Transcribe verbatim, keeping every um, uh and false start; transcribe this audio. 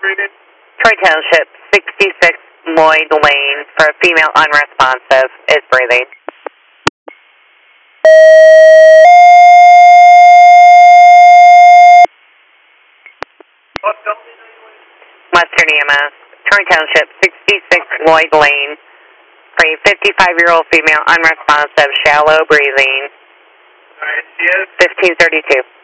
Troy Township, sixty-six Lloyd Lane for a female unresponsive is breathing. Western E M S, Troy Township, sixty-six Lloyd Lane for a fifty-five-year-old female unresponsive, shallow breathing. fifteen thirty-two.